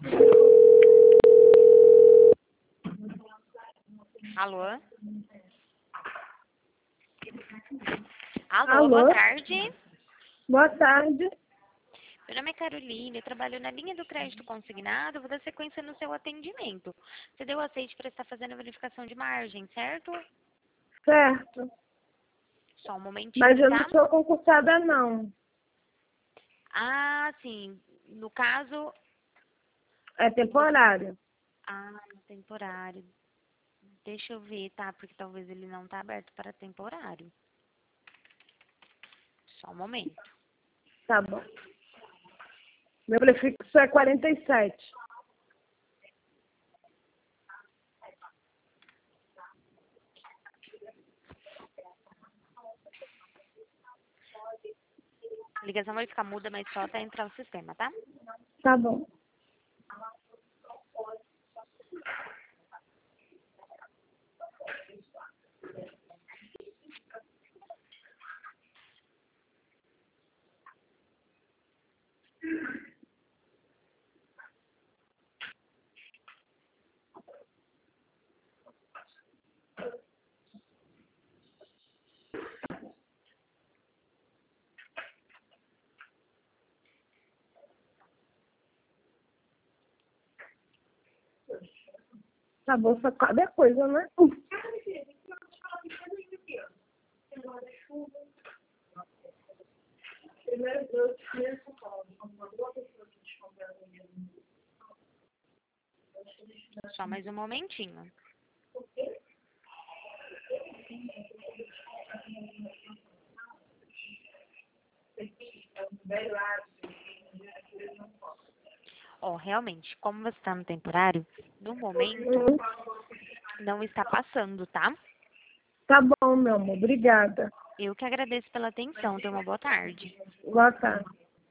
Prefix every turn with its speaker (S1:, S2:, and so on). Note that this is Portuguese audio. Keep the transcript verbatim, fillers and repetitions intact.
S1: Alô? Alô,
S2: Alô?
S1: boa tarde.
S2: Boa tarde.
S1: Meu nome é Carolina, eu trabalho na linha do crédito consignado, vou dar sequência no seu atendimento. Você deu aceite para estar fazendo a verificação de margem, certo?
S2: Certo.
S1: Só um momentinho,
S2: Mas eu
S1: tá?
S2: não sou concursada, não.
S1: Ah, sim. No caso,
S2: É temporário.
S1: ah, temporário. Deixa eu ver, tá? Porque talvez ele não tá aberto para temporário. Só um momento.
S2: Tá bom. Meu prefixo é quarenta e sete.
S1: A ligação vai ficar muda, mas só até entrar no sistema, tá?
S2: Tá bom. Tá bom, só cada coisa, né?
S1: Só mais um momentinho. Ó, realmente, como você está no temporário, no momento
S2: Hum.
S1: não está passando, tá?
S2: Tá bom, meu amor. Obrigada.
S1: Eu que agradeço pela atenção. Tenha uma boa tarde.
S2: Boa tarde.